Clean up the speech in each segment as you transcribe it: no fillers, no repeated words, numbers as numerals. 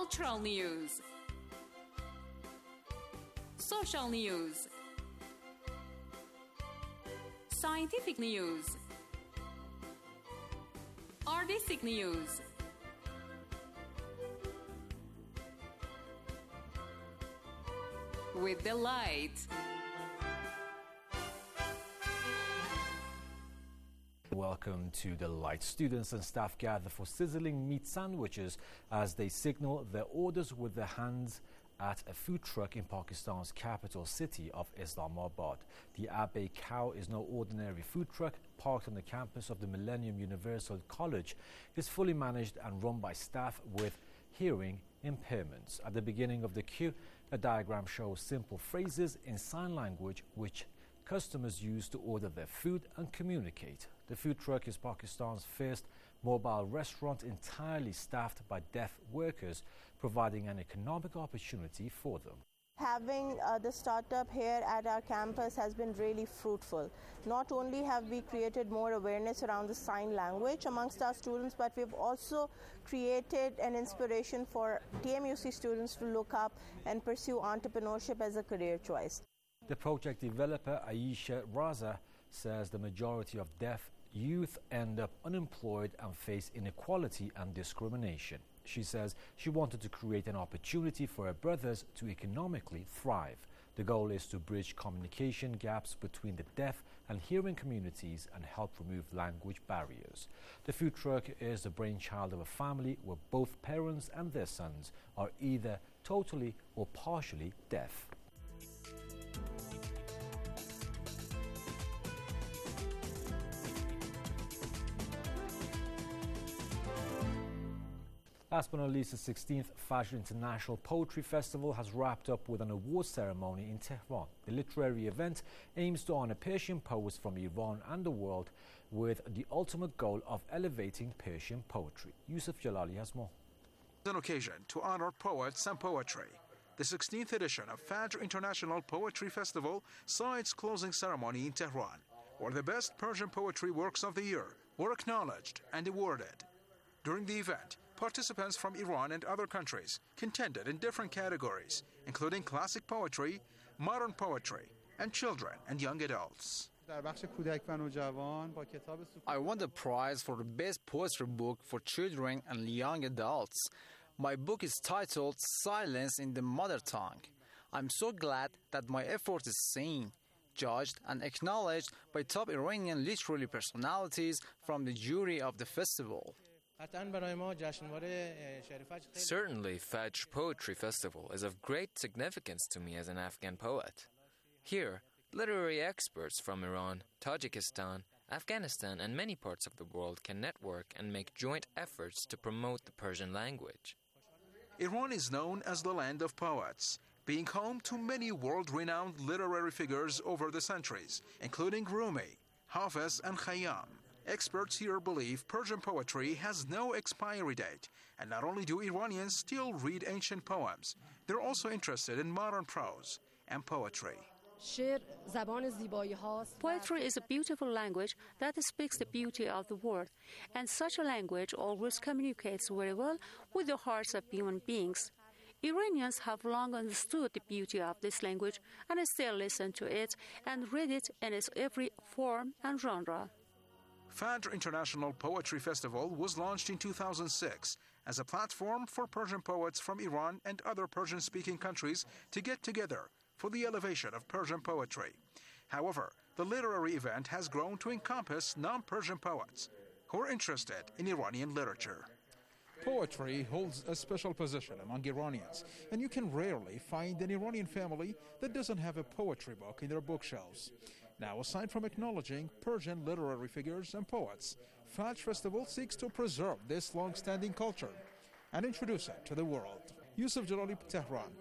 Cultural news. Social news. Scientific news. Artistic news. With the light. Welcome to the Light. Students and staff gather for sizzling meat sandwiches as they signal their orders with their hands at a food truck in Pakistan's capital city of Islamabad. The Abbey Cow is no ordinary food truck. Parked on the campus of the Millennium Universal College, is fully managed and run by staff with hearing impairments. At the beginning of the queue, a diagram shows simple phrases in sign language which customers use to order their food and communicate. The food truck is Pakistan's first mobile restaurant entirely staffed by deaf workers, providing an economic opportunity for them. Having the startup here at our campus has been really fruitful. Not only have we created more awareness around the sign language amongst our students, but we've also created an inspiration for TMUC students to look up and pursue entrepreneurship as a career choice. The project developer Aisha Raza says the majority of deaf youth end up unemployed and face inequality and discrimination. She says she wanted to create an opportunity for her brothers to economically thrive. The goal is to bridge communication gaps between the deaf and hearing communities and help remove language barriers. The food truck is the brainchild of a family where both parents and their sons are either totally or partially deaf. Last but not least, the 16th Fajr International Poetry Festival has wrapped up with an award ceremony in Tehran. The literary event aims to honor Persian poets from Iran and the world with the ultimate goal of elevating Persian poetry. Yusuf Jalali has more. An occasion to honor poets and poetry. The 16th edition of Fajr International Poetry Festival saw its closing ceremony in Tehran, where the best Persian poetry works of the year were acknowledged and awarded. During the event, participants from Iran and other countries contended in different categories, including classic poetry, modern poetry, and children and young adults. I won the prize for the best poetry book for children and young adults. My book is titled Silence in the Mother Tongue. I'm so glad that my effort is seen, judged, and acknowledged by top Iranian literary personalities from the jury of the festival. Certainly, Fajr Poetry Festival is of great significance to me as an Afghan poet. Here, literary experts from Iran, Tajikistan, Afghanistan, and many parts of the world can network and make joint efforts to promote the Persian language. Iran is known as the land of poets, being home to many world-renowned literary figures over the centuries, including Rumi, Hafiz, and Khayyam. Experts here believe Persian poetry has no expiry date, and not only do Iranians still read ancient poems, they're also interested in modern prose and poetry. Poetry is a beautiful language that speaks the beauty of the world, and such a language always communicates very well with the hearts of human beings. Iranians have long understood the beauty of this language and still listen to it and read it in its every form and genre. Fajr International Poetry Festival was launched in 2006 as a platform for Persian poets from Iran and other Persian-speaking countries to get together for the elevation of Persian poetry. However, the literary event has grown to encompass non-Persian poets who are interested in Iranian literature. Poetry holds a special position among Iranians, and you can rarely find an Iranian family that doesn't have a poetry book in their bookshelves. Now, aside from acknowledging Persian literary figures and poets, Fajr Festival seeks to preserve this long-standing culture and introduce it to the world. Yusuf Jalali, Tehran.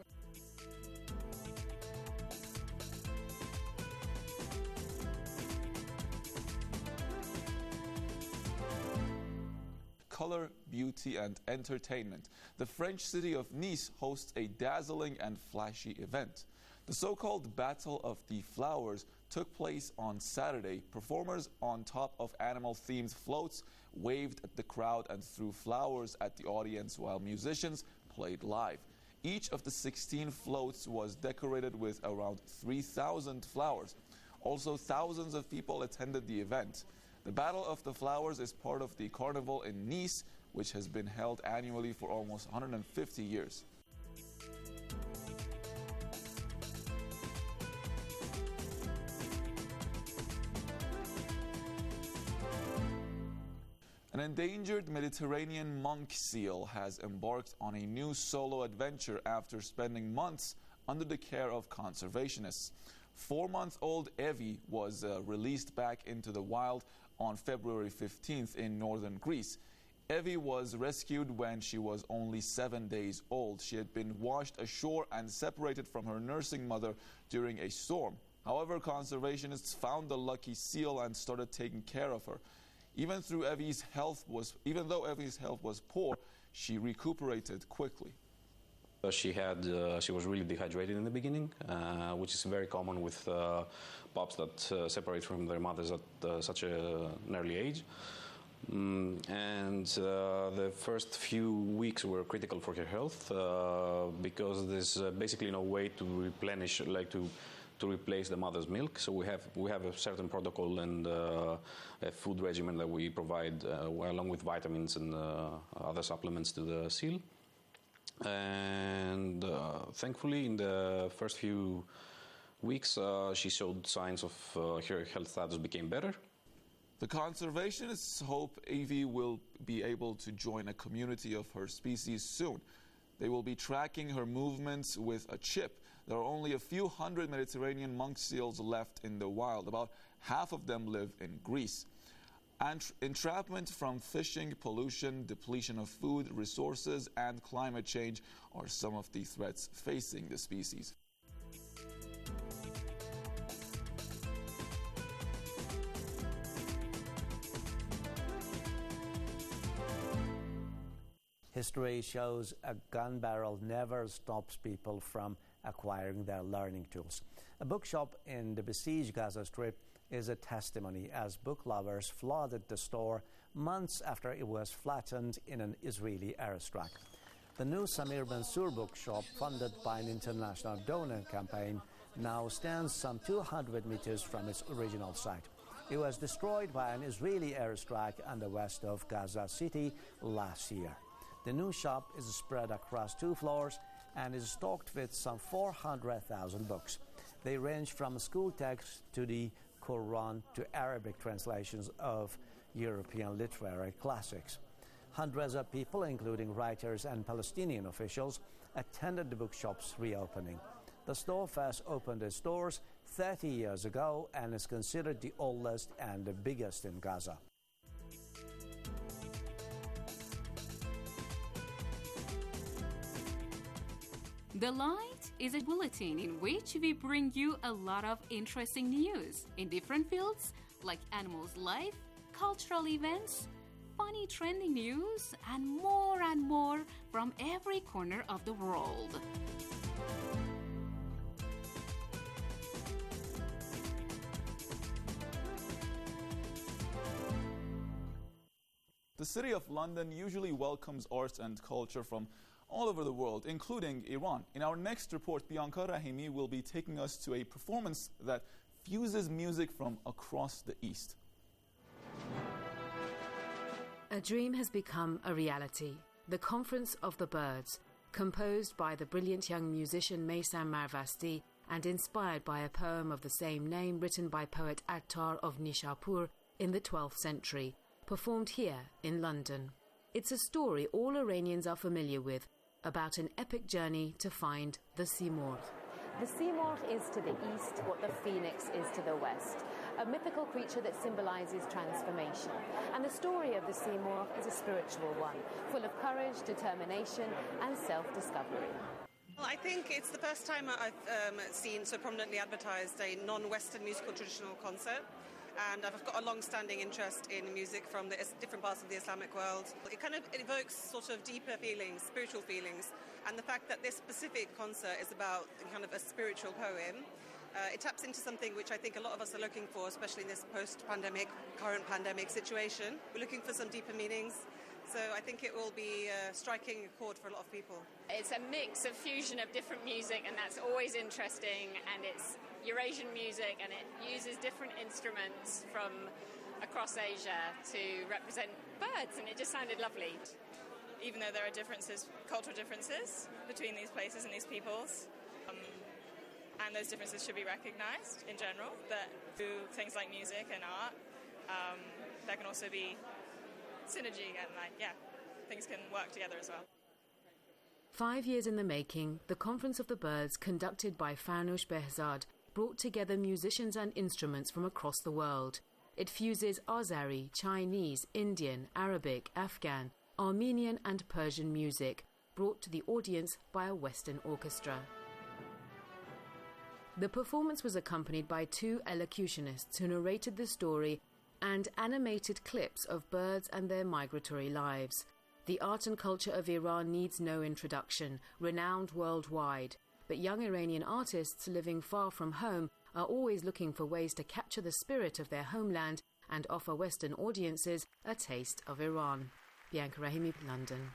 Color, beauty, and entertainment. The French city of Nice hosts a dazzling and flashy event. The so-called Battle of the Flowers took place on Saturday. Performers on top of animal-themed floats waved at the crowd and threw flowers at the audience, while musicians played live. Each of the 16 floats was decorated with around 3,000 flowers. Also, thousands of people attended the event. The Battle of the Flowers is part of the carnival in Nice, which has been held annually for almost 150 years. An endangered Mediterranean monk seal has embarked on a new solo adventure after spending months under the care of conservationists. 4-month-old Evie was released back into the wild on February 15th in northern Greece. Evie was rescued when she was only 7 days old. She had been washed ashore and separated from her nursing mother during a storm. However, conservationists found the lucky seal and started taking care of her. Even though Evie's health was poor, she recuperated quickly. She was really dehydrated in the beginning, which is very common with pups that separate from their mothers at such an early age. The first few weeks were critical for her health because there's basically no way to replenish, to replace the mother's milk. So we have a certain protocol and a food regimen that we provide along with vitamins and other supplements to the seal. And thankfully, in the first few weeks, she showed signs of her health status became better. The conservationists hope Evie will be able to join a community of her species soon. They will be tracking her movements with a chip. There are only a few hundred Mediterranean monk seals left in the wild. About half of them live in Greece. And entrapment from fishing, pollution, depletion of food resources, and climate change are some of the threats facing the species. History shows a gun barrel never stops people from acquiring their learning tools. A bookshop in the besieged Gaza Strip is a testimony as book lovers flooded the store months after it was flattened in an Israeli airstrike. The new Samir Mansour bookshop, funded by an international donor campaign, now stands some 200 meters from its original site. It was destroyed by an Israeli airstrike on the west of Gaza City last year. The new shop is spread across 2 floors and is stocked with some 400,000 books. They range from school texts to the Quran to Arabic translations of European literary classics. Hundreds of people, including writers and Palestinian officials, attended the bookshop's reopening. The store first opened its doors 30 years ago and is considered the oldest and the biggest in Gaza. The Light is a bulletin in which we bring you a lot of interesting news in different fields like animals' life, cultural events, funny trending news, and more from every corner of the world. The City of London usually welcomes arts and culture from all over the world, including Iran. In our next report, Bianca Rahimi will be taking us to a performance that fuses music from across the East. A dream has become a reality. The Conference of the Birds, composed by the brilliant young musician Meysam Marvasti and inspired by a poem of the same name written by poet Attar of Nishapur in the 12th century, performed here in London. It's a story all Iranians are familiar with, about an epic journey to find the Simurgh. The Simurgh is to the east what the phoenix is to the west, a mythical creature that symbolizes transformation. And the story of the Simurgh is a spiritual one, full of courage, determination, and self-discovery. Well, I think it's the first time I've seen so prominently advertised a non-Western musical traditional concert. And I've got a long-standing interest in music from the different parts of the Islamic world. It kind of evokes sort of deeper feelings, spiritual feelings, and the fact that this specific concert is about kind of a spiritual poem, it taps into something which I think a lot of us are looking for, especially in this post-pandemic, current pandemic situation. We're looking for some deeper meanings, So I think it will be striking a chord for a lot of people. It's a mix of fusion of different music, and that's always interesting, and it's Eurasian music, and it uses different instruments from across Asia to represent birds, and it just sounded lovely. Even though there are differences, cultural differences between these places and these peoples, and those differences should be recognized in general, that through things like music and art, there can also be synergy and things can work together as well. 5 years in the making, the Conference of the Birds, conducted by Farnoosh Behzad, brought together musicians and instruments from across the world. It fuses Azeri, Chinese, Indian, Arabic, Afghan, Armenian and Persian music, brought to the audience by a Western orchestra. The performance was accompanied by 2 elocutionists who narrated the story and animated clips of birds and their migratory lives. The art and culture of Iran needs no introduction, renowned worldwide, but young Iranian artists living far from home are always looking for ways to capture the spirit of their homeland and offer Western audiences a taste of Iran. Bianca Rahimi, London.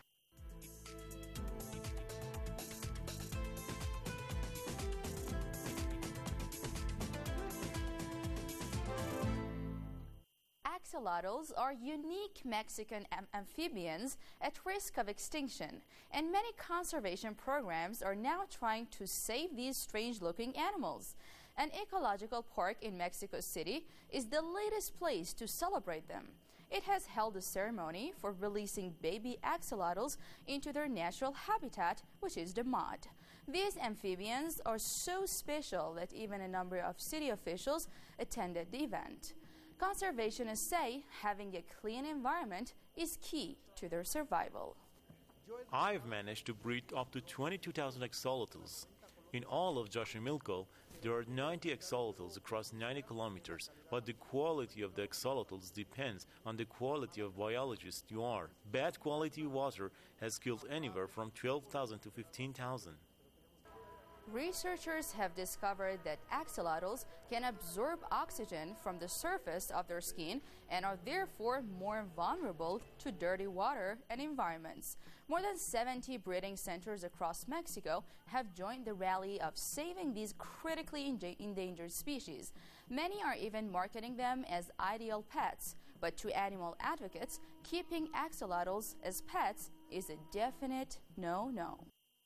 Axolotls are unique Mexican amphibians at risk of extinction, and many conservation programs are now trying to save these strange-looking animals. An ecological park in Mexico City is the latest place to celebrate them. It has held a ceremony for releasing baby axolotls into their natural habitat, which is the mud. These amphibians are so special that even a number of city officials attended the event. Conservationists say having a clean environment is key to their survival. I've managed to breed up to 22,000 axolotls. In all of Xochimilco, there are 90 axolotls across 90 kilometers, but the quality of the axolotls depends on the quality of biologist you are. Bad quality water has killed anywhere from 12,000 to 15,000. Researchers have discovered that axolotls can absorb oxygen from the surface of their skin and are therefore more vulnerable to dirty water and environments. More than 70 breeding centers across Mexico have joined the rally of saving these critically endangered species. Many are even marketing them as ideal pets, but to animal advocates, keeping axolotls as pets is a definite no-no.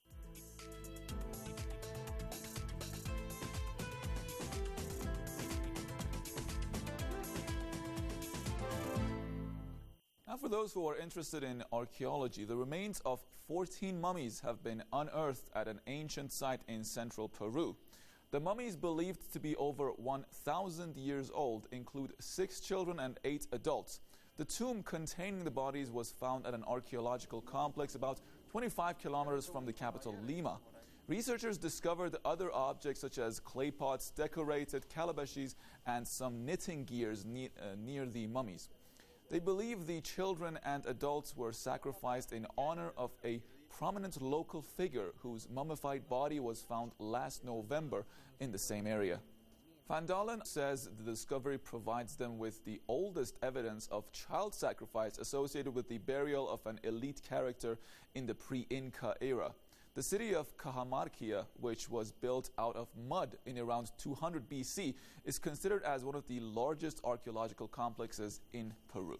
Now, for those who are interested in archaeology, the remains of 14 mummies have been unearthed at an ancient site in central Peru. The mummies, believed to be over 1,000 years old, include 6 children and 8 adults. The tomb containing the bodies was found at an archaeological complex about 25 kilometers from the capital, Lima. Researchers discovered other objects such as clay pots, decorated calabashes, and some knitting gears near the mummies. They believe the children and adults were sacrificed in honor of a prominent local figure whose mummified body was found last November in the same area. Van Dalen says the discovery provides them with the oldest evidence of child sacrifice associated with the burial of an elite character in the pre-Inca era. The city of Cajamarquilla, which was built out of mud in around 200 BC, is considered as one of the largest archaeological complexes in Peru.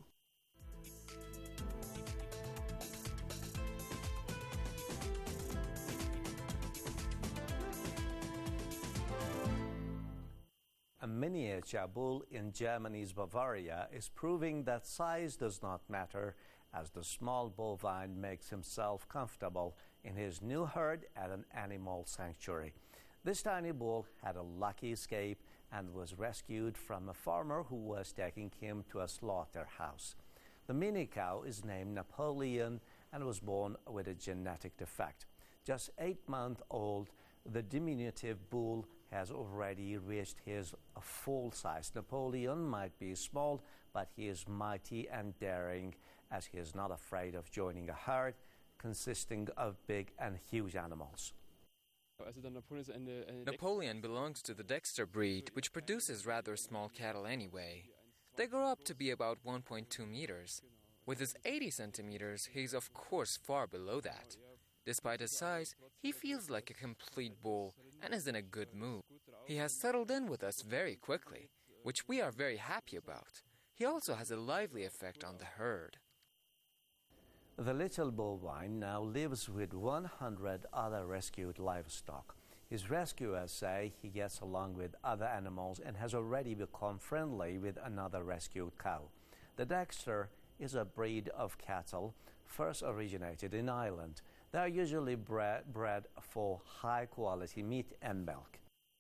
A miniature bull in Germany's Bavaria is proving that size does not matter, as the small bovine makes himself comfortable in his new herd at an animal sanctuary. This tiny bull had a lucky escape and was rescued from a farmer who was taking him to a slaughterhouse. The mini cow is named Napoleon and was born with a genetic defect. Just 8 months old, the diminutive bull has already reached his full size. Napoleon might be small, but he is mighty and daring, as he is not afraid of joining a herd consisting of big and huge animals. Napoleon belongs to the Dexter breed, which produces rather small cattle anyway. They grow up to be about 1.2 meters. With his 80 centimeters, he is of course far below that. Despite his size, he feels like a complete bull and is in a good mood. He has settled in with us very quickly, which we are very happy about. He also has a lively effect on the herd. The little bovine now lives with 100 other rescued livestock. His rescuers say he gets along with other animals and has already become friendly with another rescued cow. The Dexter is a breed of cattle first originated in Ireland. They are usually bred for high-quality meat and milk.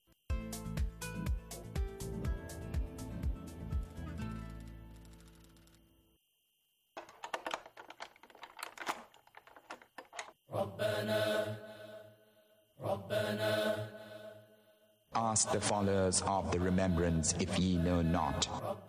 Ask the followers of the remembrance if ye know not.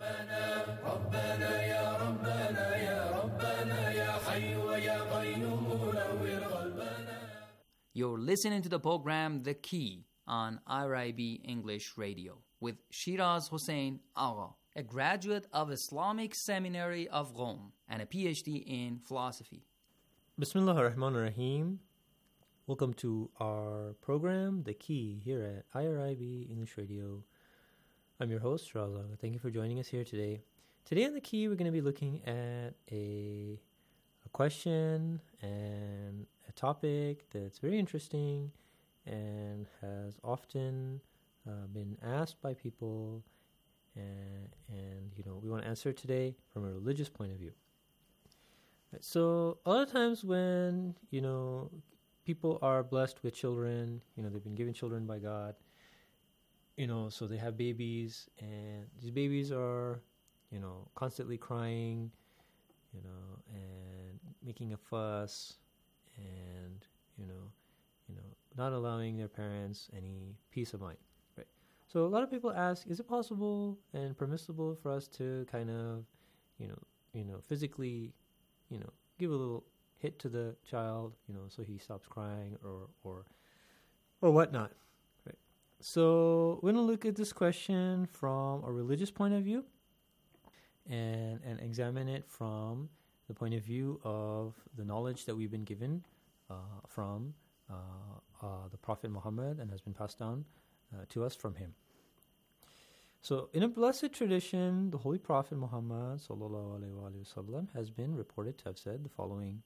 You're listening to the program The Key on IRIB English Radio with Shiraz Hussain Agha, a graduate of Islamic Seminary of Rome and a PhD in philosophy. Bismillah ar-Rahman ar-Rahim. Welcome to our program, The Key, here at IRIB English Radio. I'm your host, Shiraz Agha. Thank you for joining us here today. Today on The Key, we're going to be looking at a question and a topic that's very interesting and has often been asked by people, and we want to answer it today from a religious point of view. Right, so a lot of times when people are blessed with children, they've been given children by God, so they have babies, and these babies are constantly crying, and making a fuss, and not allowing their parents any peace of mind, right? So a lot of people ask, is it possible and permissible for us to kind of physically give a little hit to the child, so he stops crying or whatnot, right? So we're going to look at this question from a religious point of view and examine it from the point of view of the knowledge that we've been given from the Prophet Muhammad and has been passed down to us from him. So in a blessed tradition, the Holy Prophet Muhammad ﷺ has been reported to have said the following: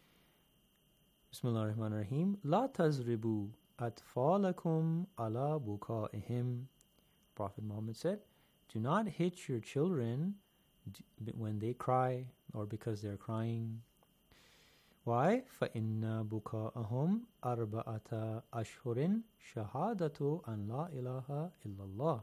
Bismillah ar-Rahman ar-Rahim. La tazribu atfalakum ala bukaihim. Prophet Muhammad said, do not hit your children when they cry or because they're crying. Why? فَإِنَّ بُكَاءَهُمْ أَرْبَعَةَ أَشْهُرٍ شَهَادَةُ أَنْ لَا إِلَهَ إِلَّا اللَّهِ.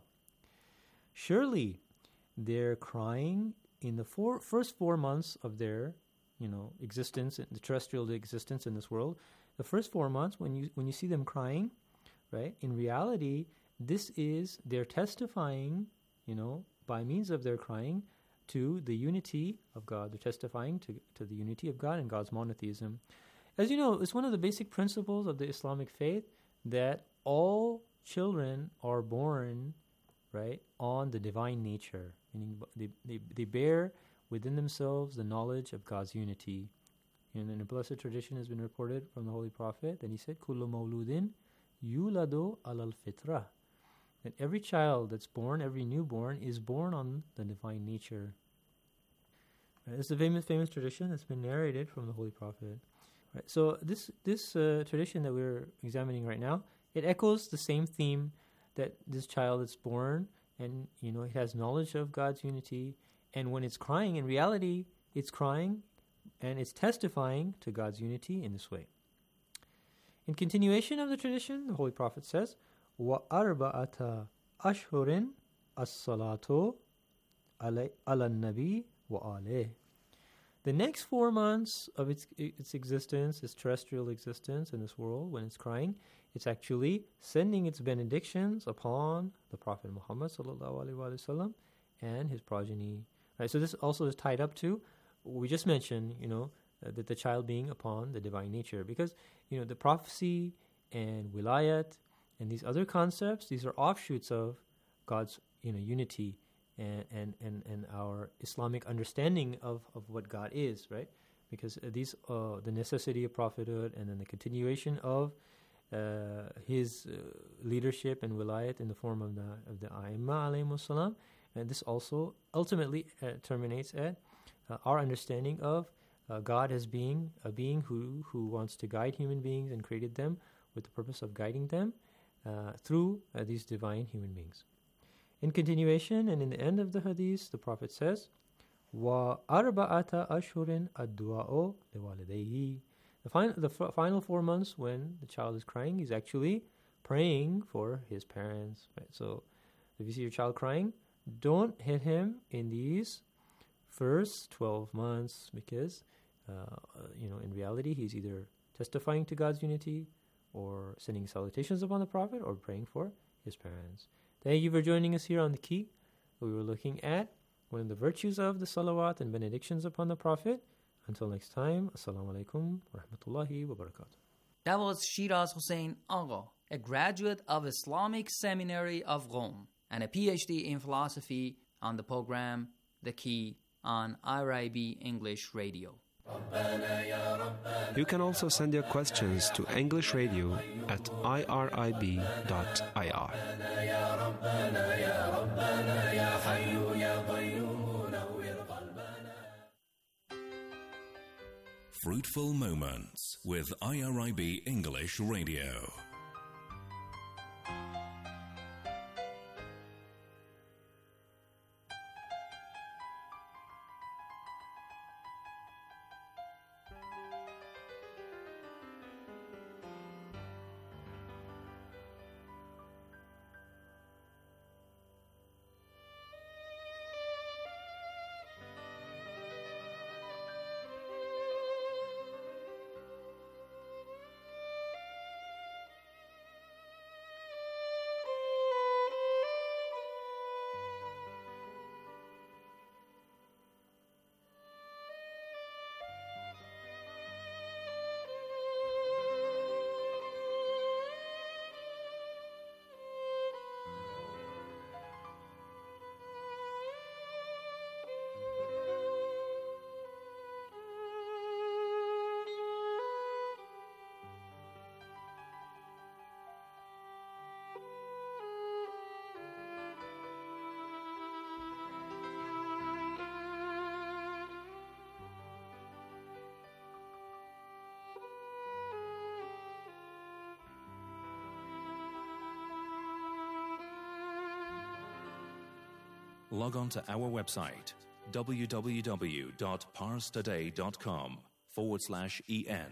Surely they're crying in the first 4 months of their existence, the terrestrial existence in this world. The first 4 months, when you see them crying, right? In reality, they're testifying, by means of their crying, to the unity of God. They're testifying to the unity of God and God's monotheism. As you know, it's one of the basic principles of the Islamic faith that all children are born, right, on the divine nature, meaning they bear within themselves the knowledge of God's unity. And in a blessed tradition has been reported from the Holy Prophet, and he said, Kullu mawludin yuladu alal fitrah. That every child that's born, every newborn, is born on the divine nature. Right? It's a famous tradition that's been narrated from the Holy Prophet. Right? So this tradition that we're examining right now, it echoes the same theme that this child is born, and it has knowledge of God's unity, and when it's crying, in reality, it's crying and it's testifying to God's unity in this way. In continuation of the tradition, the Holy Prophet says, وَأَرْبَعَةَ أَشْهُرٍ الصَّلَاةُ عَلَى النَّبِي وَآلِهِ. The next 4 months of its existence, its terrestrial existence in this world, when it's crying, it's actually sending its benedictions upon the Prophet Muhammad ﷺ and his progeny. Right, so this also is tied up to what we just mentioned, that the child being upon the divine nature. Because, the prophecy and wilayat and these other concepts, these are offshoots of God's, unity and our Islamic understanding of what God is, right? Because these the necessity of prophethood and then the continuation of his leadership and wilayat in the form of the A'imma alayhimus salam, and this also ultimately terminates at our understanding of God as being a being who wants to guide human beings and created them with the purpose of guiding them through these divine human beings. In continuation and in the end of the hadith, the Prophet says, "Wa arba'ata ashhurin ad-du'a'u liwalidayhi." The final 4 months when the child is crying, he's actually praying for his parents. Right? So if you see your child crying, don't hit him in these first 12 months because, in reality, he's either testifying to God's unity or sending salutations upon the Prophet or praying for his parents. Thank you for joining us here on The Key. We were looking at one of the virtues of the salawat and benedictions upon the Prophet. Until next time, Assalamu alaikum wa rahmatullahi wa barakatuh. That was Shiraz Hussain Agha, a graduate of Islamic Seminary of Rome and a PhD in philosophy on the program The Key on IRIB English Radio. You can also send your questions to English Radio at irib.ir. Fruitful Moments with IRIB English Radio. Log on to our website, www.parstoday.com/en.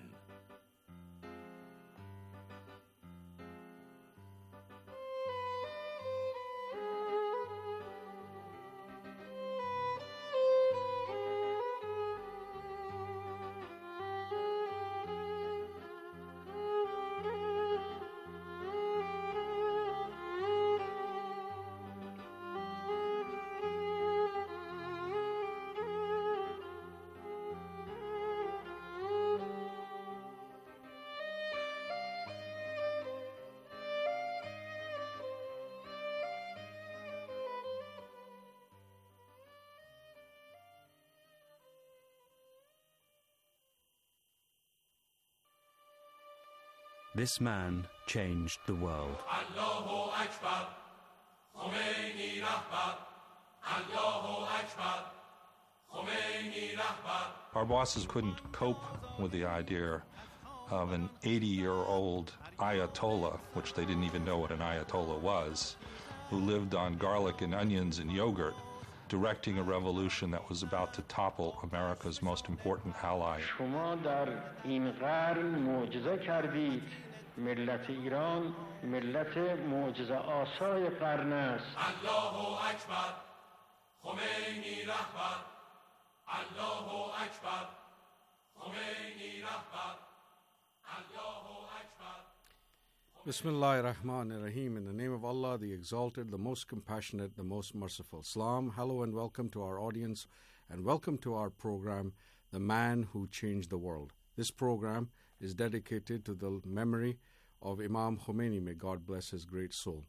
This man changed the world. Allahu Akbar, Khomeini Rahbar, Allahu Akbar, Khomeini Rahbar. Our bosses couldn't cope with the idea of an 80-year-old Ayatollah, which they didn't even know what an Ayatollah was, who lived on garlic and onions and yogurt, directing a revolution that was about to topple America's most important ally. شما در این قرن معجزه کردید. ملت ایران ملت معجزه آسای قرن است. الله اکبر خمینی رهبر الله اکبر خمینی رهبر الله اکبر. Bismillah ar-Rahman ar-Rahim. In the name of Allah, the Exalted, the Most Compassionate, the Most Merciful. Salam, hello and welcome to our audience and welcome to our program, The Man Who Changed the World. This program is dedicated to the memory of Imam Khomeini, may God bless his great soul.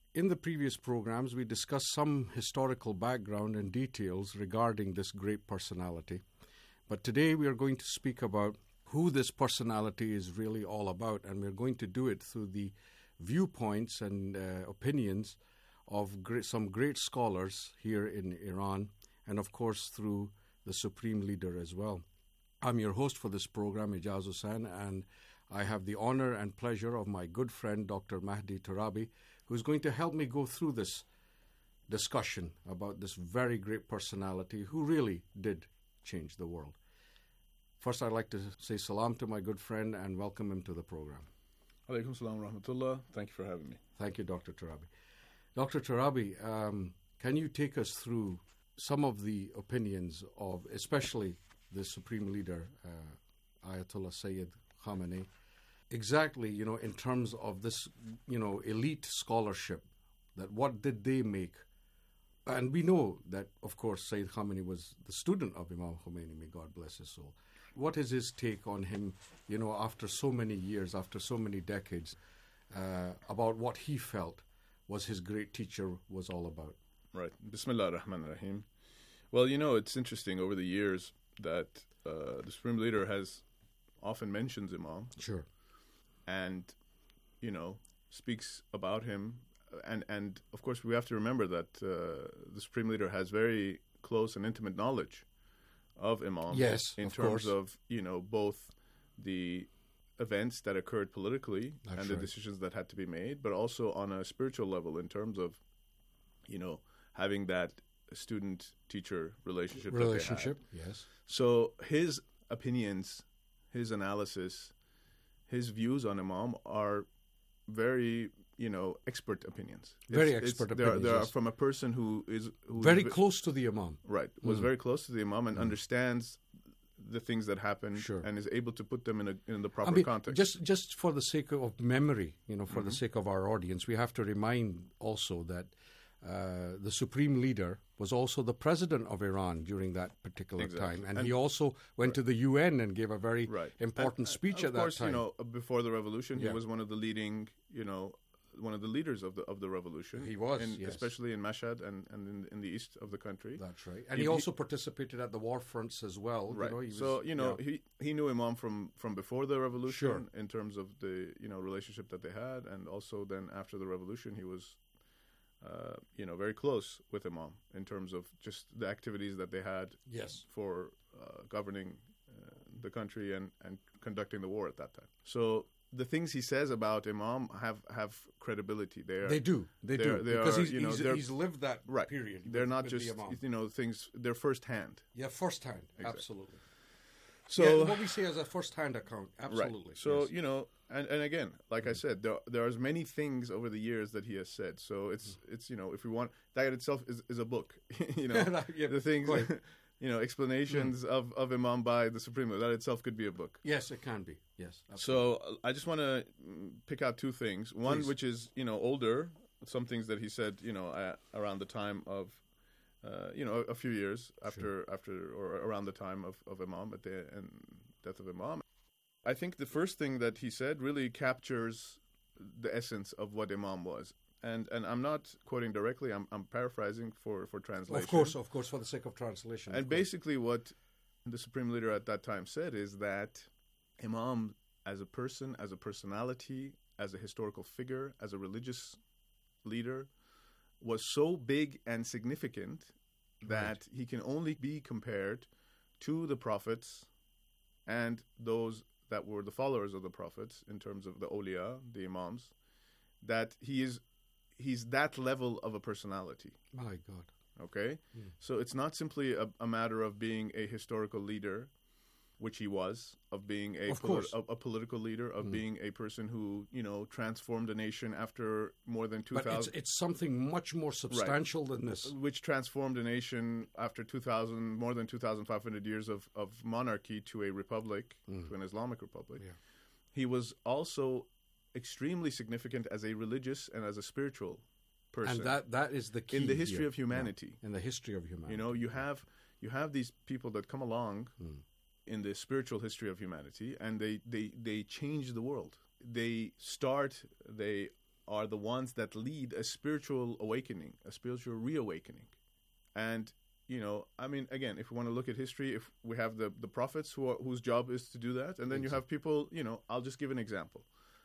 In the previous programs, we discussed some historical background and details regarding this great personality. But today we are going to speak about who this personality is really all about, and we're going to do it through the viewpoints and opinions of some great scholars here in Iran, and of course through the Supreme Leader as well. I'm your host for this program, Ijaz Hussain, and I have the honor and pleasure of my good friend, Dr. Mahdi Turabi, who's going to help me go through this discussion about this very great personality who really did change the world. First, I'd like to say salam to my good friend and welcome him to the program. Alaikum salam wa rahmatullah. Thank you for having me. Thank you, Dr. Turabi. Dr. Turabi, can you take us through some of the opinions of, especially the Supreme Leader, Ayatollah Sayyid Khamenei, exactly, in terms of this, elite scholarship, that what did they make? And we know that, of course, Sayyid Khamenei was the student of Imam Khomeini, may God bless his soul. What is his take on him, after so many years, after so many decades, about what he felt was his great teacher was all about? Right. Bismillah ar-Rahman ar-Rahim. Well, it's interesting over the years that the Supreme Leader has often mentions Imam. Sure. And, speaks about him. And of course, we have to remember that the Supreme Leader has very close and intimate knowledge of Imam. Yes, in terms of, both the events that occurred politically and the decisions that had to be made, but also on a spiritual level in terms of, having that student-teacher relationship. Yes. So his opinions, his analysis, his views on Imam are very, expert opinions. Very expert opinions. They are from a person who is very close to the Imam. Right. Was very close to the Imam and understands the things that happened and is able to put them in the proper context. Just for the sake of memory, for the sake of our audience, we have to remind also that the Supreme Leader was also the president of Iran during that particular time. And he also went to the UN and gave a very important speech at that time. Of course, before the revolution, he was one of the leading, one of the leaders of the revolution. He was, especially in Mashhad and in the east of the country. That's right. And he also participated at the war fronts as well. Right. He knew Imam from before the revolution in terms of the relationship that they had, and also then after the revolution, he was very close with Imam in terms of just the activities that they had for governing the country and conducting the war at that time. So the things he says about Imam have credibility. They do. Because he's lived that period. They're not just things. They're firsthand. Yeah, firsthand. Exactly. Absolutely. So what we say as a firsthand account. Absolutely. Right. So and again, like I said, there are many things over the years that he has said. So it's if we want, that itself is a book. The things. Explanations of Imam by the Supreme Leader. That itself could be a book. Yes, it can be. Yes. Absolutely. So I just want to pick out two things. One, which is older, some things that he said around the time of a few years after or around the time of Imam at the death of Imam. I think the first thing that he said really captures the essence of what Imam was. And I'm not quoting directly. I'm paraphrasing for translation. Of course, for the sake of translation. And basically, what the Supreme Leader at that time said is that Imam, as a person, as a personality, as a historical figure, as a religious leader, was so big and significant that he can only be compared to the prophets and those that were the followers of the prophets in terms of the awliya, the imams, that he's that level of a personality. My God. Okay? So it's not simply a matter of being a historical leader, which he was, of being a political leader, of being a person who, transformed a nation after more than 2,000... But it's something much more substantial than this. Which transformed a nation after more than 2,500 years of monarchy to a republic, to an Islamic republic. Yeah. He was also extremely significant as a religious and as a spiritual person. And that is the key in the history of humanity. Yeah. In the history of humanity. You have these people that come along in the spiritual history of humanity, and they change the world. They are the ones that lead a spiritual awakening, a spiritual reawakening. And, I mean, again, if we want to look at history, if we have the prophets whose job is to do that, and then you have people, I'll just give an example.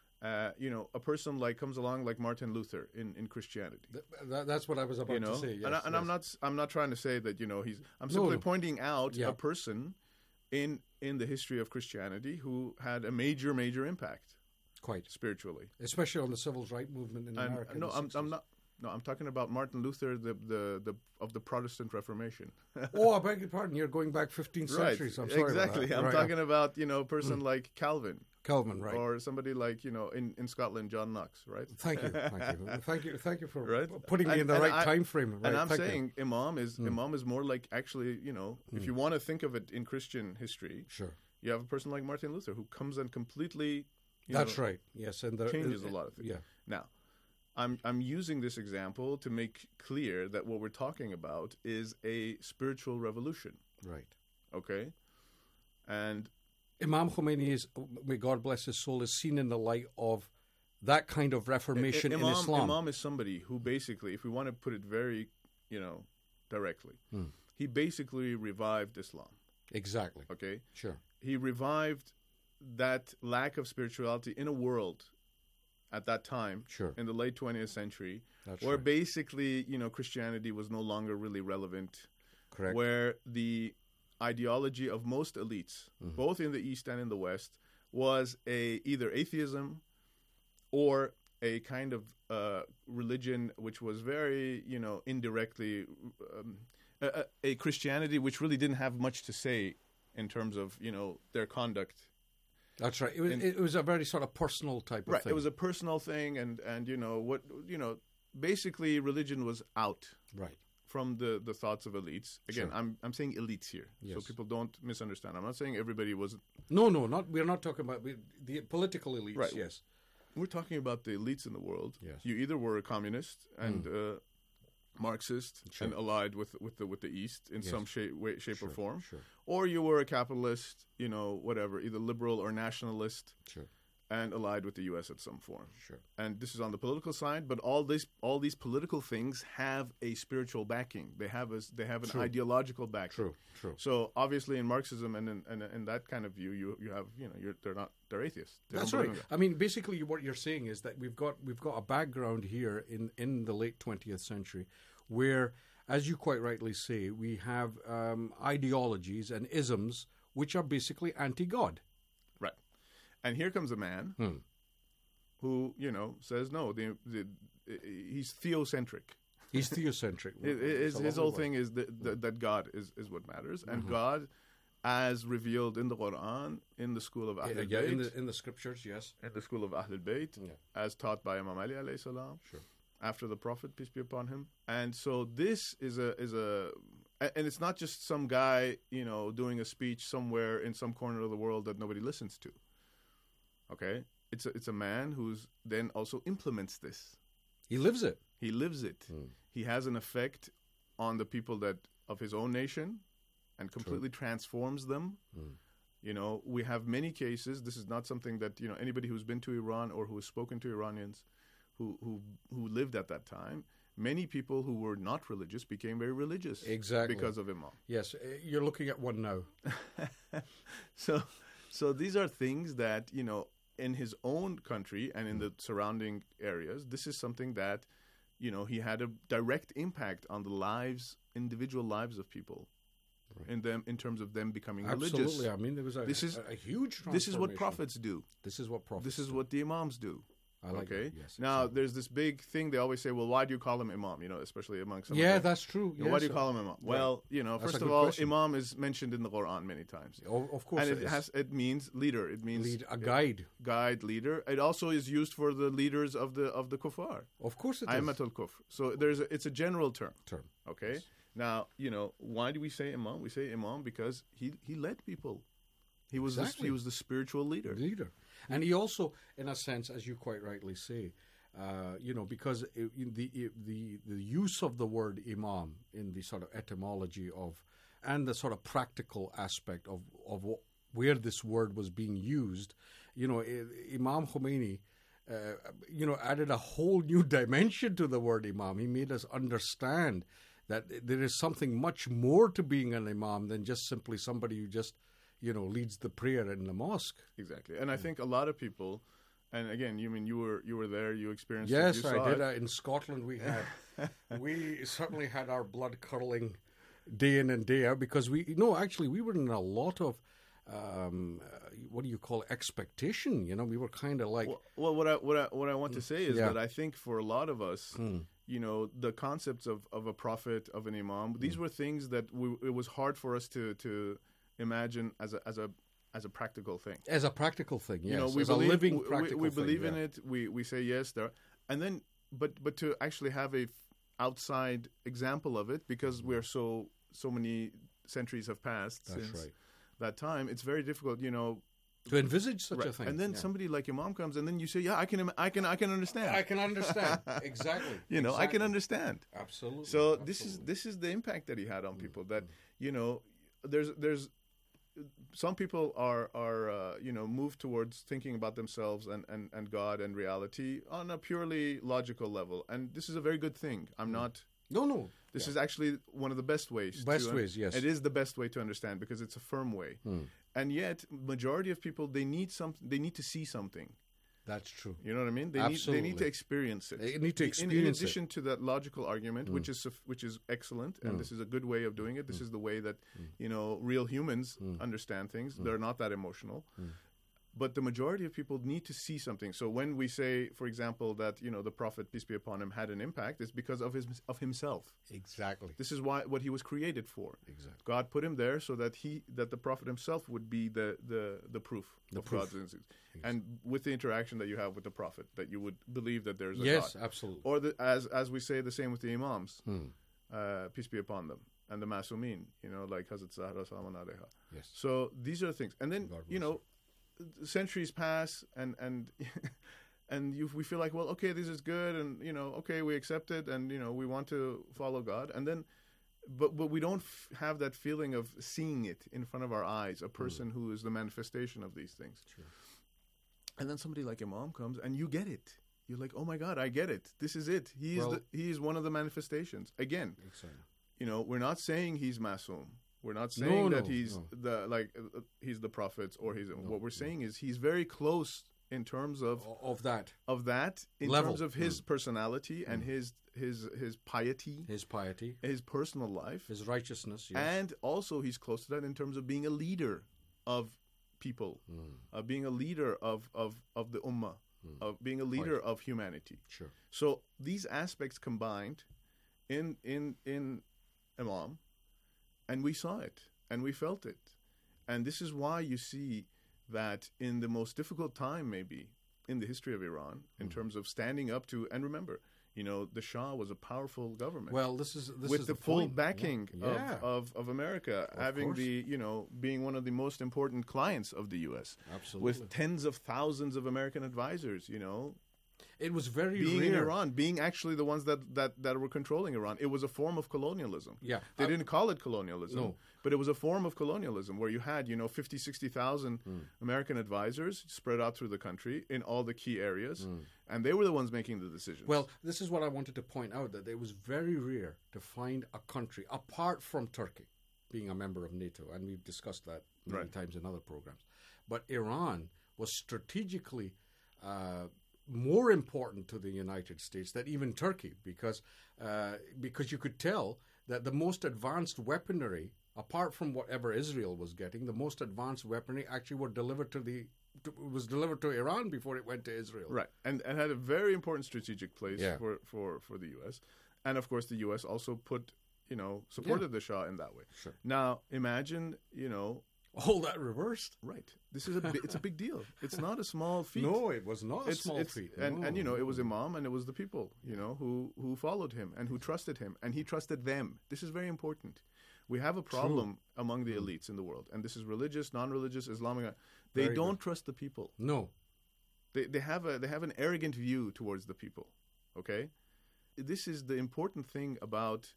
A person comes along like Martin Luther in Christianity. That's what I was about to say. Yes, and I'm not trying to say that I'm simply pointing out a person in the history of Christianity who had a major impact, quite spiritually, especially on the civil rights movement in America. No, I'm not. No, I'm talking about Martin Luther, of the Protestant Reformation. Oh, I beg your pardon. You're going back 15 centuries. I'm sorry. Exactly. About that. I'm talking about a person like Calvin. Calvin, right? Or somebody like in Scotland, John Knox, right? Thank you, thank you for putting me in the right time frame. Right? And I'm saying Imam is more like actually, if you want to think of it in Christian history, sure, you have a person like Martin Luther who comes and completely, that's right, yes, and changes a lot of things. Yeah. Now, I'm using this example to make clear that what we're talking about is a spiritual revolution, right? Okay, and Imam Khomeini is, may God bless his soul, is seen in the light of that kind of reformation in Islam. Imam is somebody who basically, if we want to put it very, directly, he basically revived Islam. Exactly. Okay? Sure. He revived that lack of spirituality in a world at that time, sure, in the late 20th century, that's where right, basically, Christianity was no longer really relevant. Correct. Where the ideology of most elites, both in the East and in the West, was either atheism or a kind of religion which was very, indirectly a Christianity which really didn't have much to say in terms of, their conduct. That's right. It was a very sort of personal type of thing. Right. It was a personal thing, and basically religion was out. Right. From the thoughts of elites. Again, sure, I'm saying elites here, yes, so people don't misunderstand. I'm not saying everybody was. No, we're not talking about the political elites. Right. Yes. We're talking about the elites in the world. Yes. You either were a communist and Marxist, sure, and allied with the East in, yes, some shape sure, or form, sure, or you were a capitalist, whatever, either liberal or nationalist, sure, and allied with the U.S. at some form. Sure. And this is on the political side, but all these political things have a spiritual backing. They have an true, ideological backing. True. So obviously, in Marxism and in that kind of view, you have they're atheists. That's right. I mean, basically, what you're saying is that we've got a background here in the late 20th century, where, as you quite rightly say, we have ideologies and isms which are basically anti-God. Right. And here comes a man who, says no. He's theocentric. He's theocentric. His whole thing is that God is what matters, and God, as revealed in the Quran, in the school of Ahlul Bayt, in the scriptures, yes, in the school of Ahlul Bayt, as taught by Imam Ali alayhi salam, sure, after the Prophet, peace be upon him. And so this is and it's not just some guy, doing a speech somewhere in some corner of the world that nobody listens to. Okay, it's a man who's then also implements this. He lives it. He lives it. He has an effect on the people of his own nation, and completely transforms them. We have many cases. This is not something that anybody who's been to Iran or who has spoken to Iranians, who lived at that time. Many people who were not religious became very religious, exactly, because of Imam. Yes, you're looking at one now. So these are things that in his own country and in the surrounding areas, this is something that he had a direct impact on the individual lives of people, right, in terms of them becoming religious. Absolutely. I mean, there was a huge transformation. This is what prophets do. This is what the imams do. I like okay. That. Yes, now exactly. There's this big thing they always say. Well, why do you call him imam? Especially amongst some. Yeah, that's true. Yes, why do you call him imam? Right. Well, first of all, question. Imam is mentioned in the Quran many times. Of course, and it means leader. It means a guide. Leader. It also is used for the leaders of the kuffar. Of course, it is. Aimatul kufr. So it's a general term. Okay. Yes. Now why do we say imam? We say imam because he led people. He was exactly. he was the spiritual leader. And he also, in a sense, as you quite rightly say, because the use of the word imam in the sort of etymology and the sort of practical aspect of where this word was being used, Imam Khomeini added a whole new dimension to the word imam. He made us understand that there is something much more to being an imam than just simply somebody who just, leads the prayer in the mosque. Exactly. And I think a lot of people, and again, you were there, you experienced it. Yes, you saw I did. it. In Scotland, we certainly had our blood curdling day in and day out, because we were in a lot of what do you call it, expectation. We were kind of like. Well, what I want to say is that I think for a lot of us, the concepts of a prophet, of an imam, these were things that it was hard for us to imagine as a practical thing. As a practical thing, yes. We as believe, a living practical we thing. believe in it. We say yes there, and then but to actually have a outside example of it, because we're so many centuries have passed since that time. It's very difficult, to envisage such a thing. And then somebody like Imam comes, and then you say, "Yeah, I can understand. I can understand exactly. I can understand absolutely." So this is the impact that he had on people. That there's some people are moved towards thinking about themselves and God and reality on a purely logical level, and this is a very good thing. I'm not. No. This is actually one of the best ways. Yes. It is the best way to understand, because it's a firm way. And yet, majority of people, they need to see something. That's true. You know what I mean? Absolutely. They need to experience it. They need to experience in addition to that logical argument, which is excellent, and this is a good way of doing it. This is the way that real humans understand things. They're not that emotional. But the majority of people need to see something. So when we say, for example, that the Prophet, peace be upon him, had an impact, it's because of himself. Exactly. This is what he was created for. Exactly. God put him there so that the Prophet himself would be the proof of God's existence. And with the interaction that you have with the Prophet, that you would believe that there's a God. Yes, absolutely. Or as we say the same with the Imams, peace be upon them, and the Masumin, like Hazrat Zahra Salamun Alayha. Yes. So these are things. And then, centuries pass, and we feel like, well, okay, this is good, and okay, we accept it, and we want to follow God, and then, but we don't have that feeling of seeing it in front of our eyes, a person who is the manifestation of these things. True. And then somebody like Imam comes, and you get it. You're like, oh my God, I get it. This is it. He is one of the manifestations. Again, we're not saying he's Masoom. We're not saying that he's he's the prophets, or what we're saying is he's very close in terms of that in level. Terms of his personality and his piety, his personal life, his righteousness, yes. And also he's close to that in terms of being a leader of people, being a leader of the ummah, of being a leader of humanity. Sure. So these aspects combined in Imam. And we saw it, and we felt it. And this is why you see that in the most difficult time, maybe, in the history of Iran, in terms of standing up to, and remember, the Shah was a powerful government. Well, this is with the full point. backing of America, having course. Being one of the most important clients of the U.S. Absolutely. With tens of thousands of American advisors, It was very being rare. in Iran, being actually the ones that were controlling Iran. It was a form of colonialism. Yeah. They didn't call it colonialism. No. But it was a form of colonialism where you had, 50, 60,000 American advisors spread out through the country in all the key areas. And they were the ones making the decisions. Well, this is what I wanted to point out, that it was very rare to find a country, apart from Turkey, being a member of NATO, and we've discussed that many times in other programs. But Iran was strategically more important to the United States than even Turkey, because you could tell that the most advanced weaponry, apart from whatever Israel was getting, the most advanced weaponry actually were delivered was delivered to Iran before it went to Israel. Right, and had a very important strategic place for the U.S. And of course, the U.S. also supported the Shah in that way. Sure. Now, imagine, all that reversed. Right. This is it's a big deal. It's not a small feat. No, it was not a small feat. And it was Imam, and it was the people, who followed him and who trusted him, and he trusted them. This is very important. We have a problem among the elites in the world, and this is religious, non-religious, Islamic. They don't trust the people. No. They have an arrogant view towards the people. Okay? This is the important thing about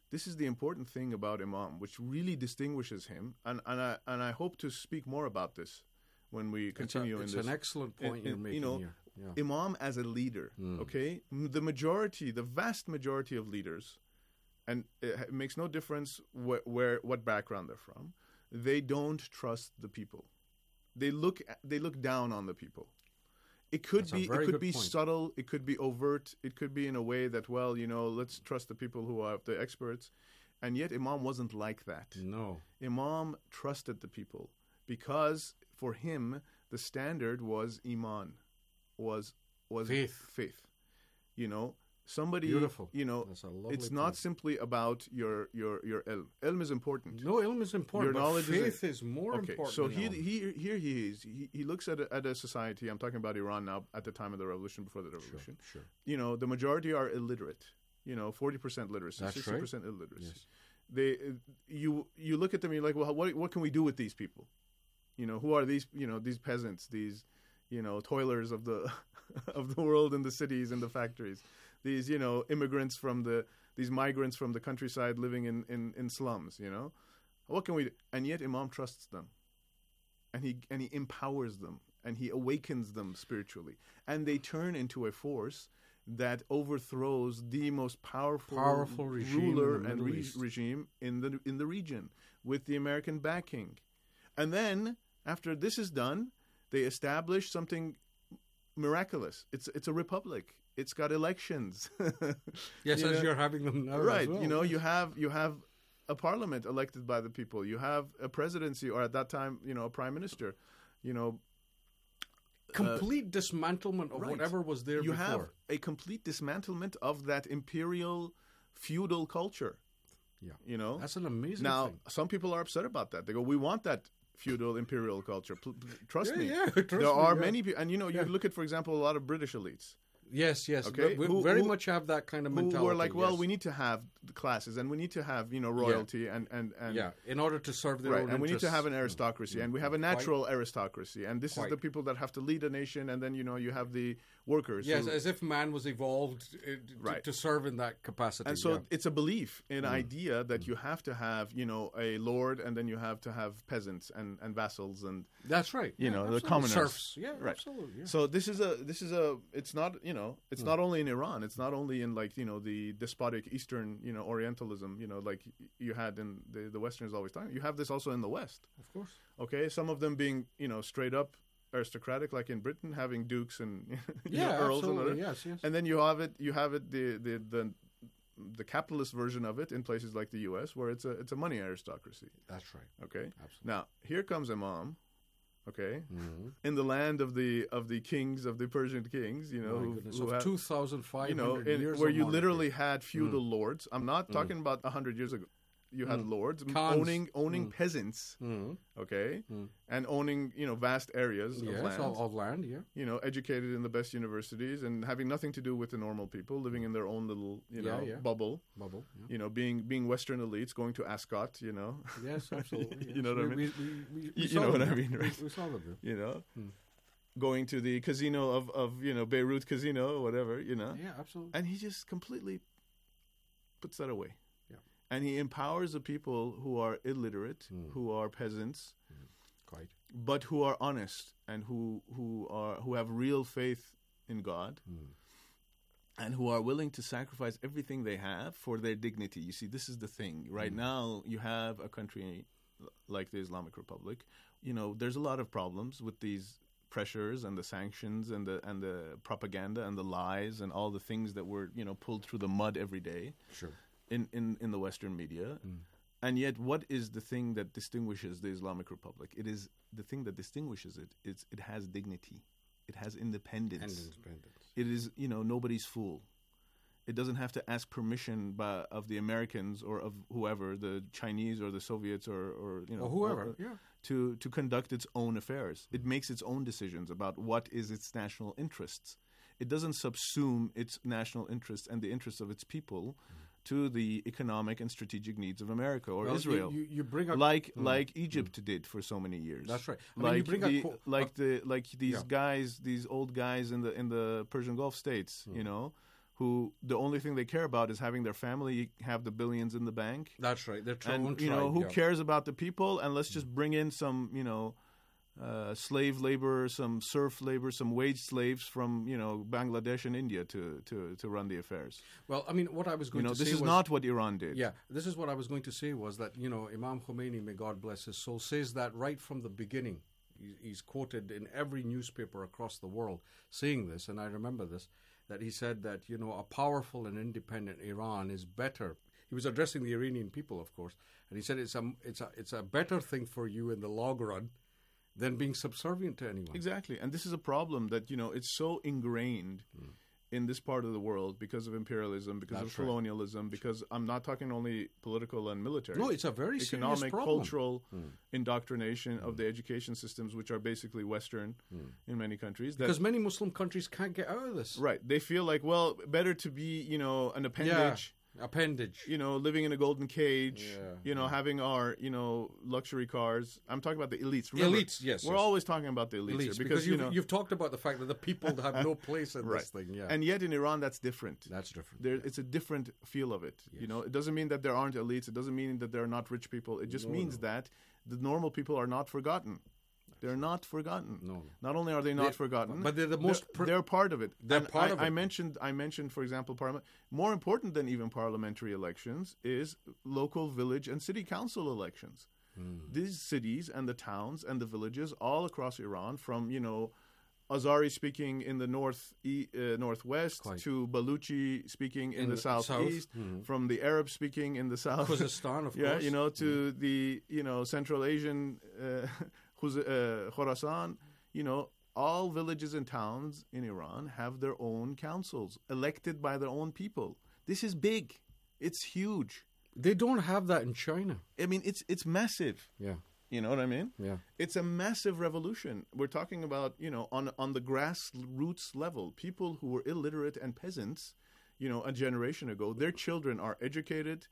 Imam, which really distinguishes him, and I hope to speak more about this when we continue. It's an excellent point you're making here. Imam as a leader, okay? The vast majority of leaders, and it makes no difference what background they're from, they don't trust the people. They look down on the people. It could be subtle, it could be overt, it could be in a way that, well, let's trust the people who are the experts. And yet Imam wasn't like that. No. Imam trusted the people because for him the standard was iman, was faith. Somebody. Beautiful. That's a lovely it's not point. simply about your ilm. Ilm is important. No, ilm is important. Your knowledge faith is more important. So than here he is. He looks at a society. I'm talking about Iran now. At the time of the revolution, before the revolution, sure. The majority are illiterate. 40% literacy, That's 60% right. illiteracy. Yes. You look at them and you're like, well, what can we do with these people? Who are these? These peasants, these toilers of the of the world in the cities and the factories. These immigrants these migrants from the countryside living in slums. What can we do? And yet Imam trusts them, and he empowers them, and he awakens them spiritually, and they turn into a force that overthrows the most powerful regime ruler in the and Middle East. regime in the region with the American backing. And then after this is done, they establish something miraculous. It's a republic. It's got elections. Yes, as you're having them now. Right. As well. You have a parliament elected by the people. You have a presidency, or at that time, a prime minister. Complete dismantlement of whatever was there you before. You have a complete dismantlement of that imperial feudal culture. Yeah. That's an amazing now, thing. some people are upset about that. They go, we want that feudal imperial culture. Trust me. There are many people. And, you look at, for example, a lot of British elites. Yes. Okay? We very much have that kind of mentality. Who are like, well, we need to have the classes, and we need to have, royalty, and in order to serve their own and we need to interests. have an aristocracy, and we have a natural aristocracy, and this is the people that have to lead a nation, and then you have the workers. Yes, as if man was evolved to serve in that capacity. And so it's a belief, an idea that you have to have, a lord, and then you have to have peasants and vassals, and that's right. The commoners, serfs. Yeah, right. Absolutely. Yeah. So this is a. It's not it's not only in Iran. It's not only in the despotic Eastern Orientalism. Like you had in the Westerners always talking. You have this also in the West. Of course. Okay, some of them being straight up aristocratic, like in Britain, having dukes and earls and absolutely. Yes. And then you have it the capitalist version of it in places like the U.S. where it's a money aristocracy. That's right. Okay. Absolutely. Now here comes Imam. Okay, in the land of the kings, of the Persian kings, who have 2,500 years, where you literally had feudal lords. I'm not talking about 100 years ago. You had lords owning peasants, okay, and owning vast areas of land, educated in the best universities and having nothing to do with the normal people, living in their own little bubble, being Western elites, going to Ascot, Yes, absolutely. You know what I mean? We you know what I mean, right? We saw them. Going to the casino of Beirut casino or whatever, Yeah, absolutely. and he just completely puts that away. And he empowers the people who are illiterate, who are peasants, but who are honest and who have real faith in God, and who are willing to sacrifice everything they have for their dignity. You see, this is the thing. Right now, you have a country like the Islamic Republic. There's a lot of problems with these pressures and the sanctions and the propaganda and the lies and all the things that were pulled through the mud every day. Sure. In the Western media. And yet what is the thing that distinguishes the Islamic Republic? It is the thing that distinguishes it. It has dignity. It has independence. It is, nobody's fool. It doesn't have to ask permission of the Americans or of whoever, the Chinese or the Soviets or whoever, to conduct its own affairs. It makes its own decisions about what is its national interests. It doesn't subsume its national interests and the interests of its people to the economic and strategic needs of America or Israel, you bring up, like Egypt did for so many years. That's right. These guys, these old guys in the Persian Gulf states, who the only thing they care about is having their family have the billions in the bank. That's right. They're who cares about the people? And let's just bring in some slave labor, some serf labor, some wage slaves from Bangladesh and India to run the affairs. Well, I mean, what I was going to say this is not what Iran did. Yeah, this is what I was going to say was that Imam Khomeini, may God bless his soul, says that right from the beginning. He's quoted in every newspaper across the world saying this, and I remember this, that he said that a powerful and independent Iran is better. He was addressing the Iranian people, of course, and he said it's a better thing for you in the long run than being subservient to anyone. Exactly. And this is a problem that, it's so ingrained in this part of the world because of imperialism, because of colonialism, because I'm not talking only political and military. No, it's a very serious economic, problem. cultural indoctrination of the education systems, which are basically Western in many countries. Because many Muslim countries can't get out of this. Right. They feel like, well, better to be, an appendage. Appendage. Living in a golden cage, having our, luxury cars. I'm talking about the elites. Remember, elites, yes. We're always talking about the elites here because you've talked about the fact that the people have no place in this thing. Yeah. And yet in Iran, that's different. That's different. It's a different feel of it. Yes. It doesn't mean that there aren't elites. It doesn't mean that there are not rich people. It just means that the normal people are not forgotten. They're not forgotten. No. Not only are they not forgotten, but they're the most. They're part of it. They're part of it. I mentioned, for example, Parliament. More important than even parliamentary elections is local, village, and city council elections. These cities and the towns and the villages all across Iran, from Azari speaking in the northwest to Baluchi speaking in the southeast, from the Arab speaking in the south, Khuzestan, of course, to the Central Asian. Khorasan, all villages and towns in Iran have their own councils, elected by their own people. This is big. It's huge. They don't have that in China. I mean, it's massive. Yeah. You know what I mean? Yeah. It's a massive revolution. We're talking about, on the grassroots level, people who were illiterate and peasants, a generation ago, their children are educated,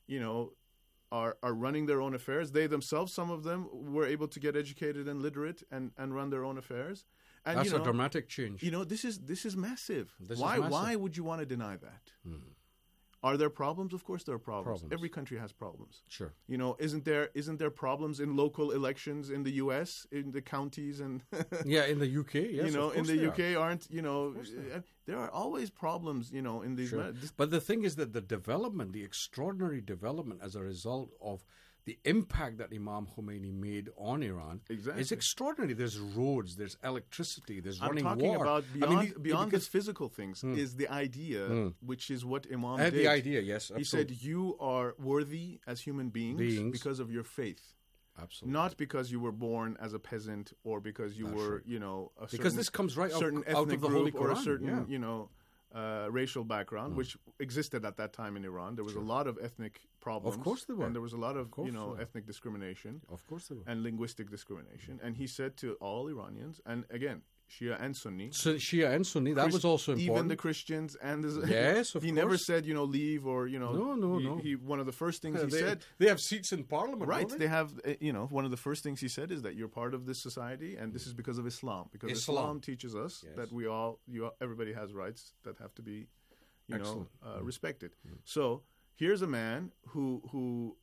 are running their own affairs. They themselves, some of them, were able to get educated and literate and run their own affairs. And, that's a dramatic change. This is massive. Why would you want to deny that? Are there problems? Of course there are problems. Every country has problems. Sure. Isn't there problems in local elections in the U.S., in the counties and in the U.K., yes, in the U.K. aren't, there are always problems, in these But the thing is that the extraordinary development as a result of the impact that Imam Khomeini made on Iran is extraordinary. There's roads, there's electricity, there's running water. I'm talking about beyond these physical things is the idea, which is what Imam did. The idea, yes. He said, you are worthy as human beings because of your faith. Absolutely. Not because you were born as a peasant or because you were, because this comes right certain out ethnic of the group Holy or a Quran, certain, racial background, which existed at that time in Iran. There was a lot of ethnic problems. Of course there were. And there was a lot of, ethnic discrimination. Of course there were. And linguistic discrimination. And he said to all Iranians, and again, Shia and Sunni. Shia and Sunni, that was also important. Even the Christians and the... Yes, of course. He never said, leave or, No. He one of the first things he said... They have seats in parliament, right. Don't they have, one of the first things he said is that you're part of this society and this is because of Islam. Because Islam teaches us that everybody has rights that have to be, respected. So here's a man who